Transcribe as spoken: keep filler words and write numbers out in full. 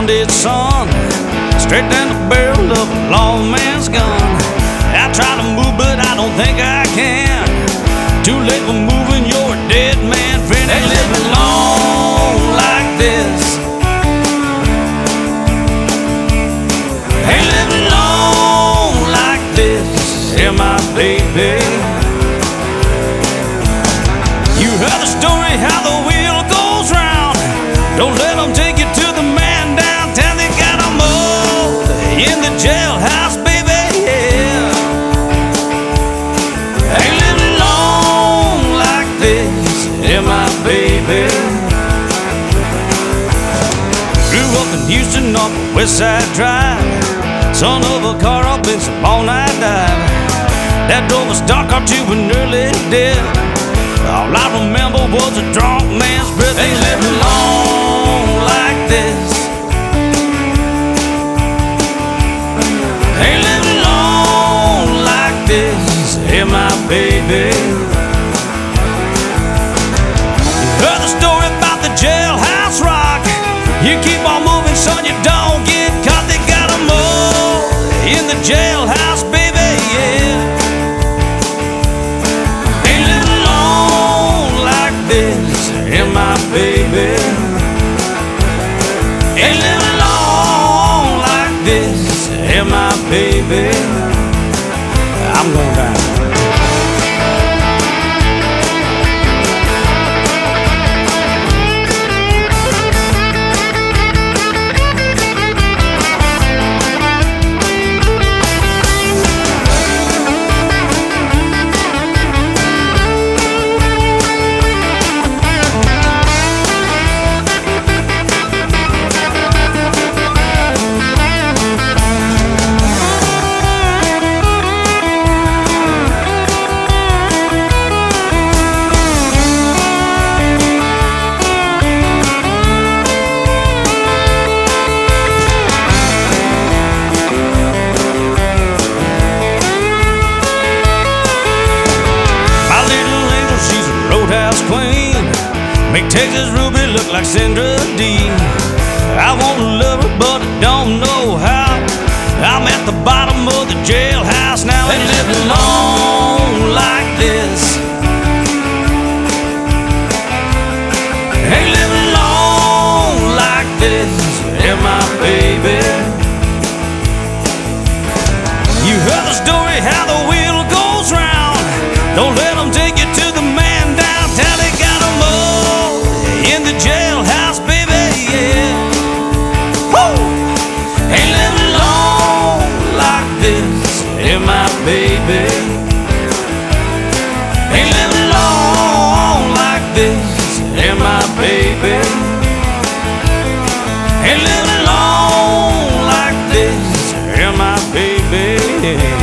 Sunday sun, straight down the barrel of a lawman's gun. I try to move, but I don't think I can. Too late for moving, you're a dead man, friend. Ain't living long like this. Ain't living long like this, yeah, my baby. You heard the story how the wheel goes round. Don't let them take you to the man downtown. They got them all in the jailhouse, baby, yeah. Ain't living long like this, yeah, my baby. Grew up in Houston off the West Side Drive, son of a car up in some all-night dive that drove a stock car to an early death. All I remember was a drunk man's breath. Ain't living long like this. Ain't living long like this, yeah, my baby. You heard the story about the jailhouse rock. You keep on moving, son, you don't get caught. They got them all in the jailhouse, baby, yeah. Ain't living long like this, yeah, my baby. Ain't living long like this, yeah, my baby. I'm going down. Queen, make Texas Ruby look like Sandra Dee. I wanna love her, but I don't know how. I'm at the bottom of the jailhouse now. Ain't living long like this. Ain't living long like this, yeah, my baby. You heard the story how the wheel goes round. Don't let them take you to the man downtown. They got them all in the jailhouse, baby, yeah. Woo! Ain't living long like this, yeah, my baby. Ain't living long like this, yeah, my baby. Ain't living long like this, yeah, my baby.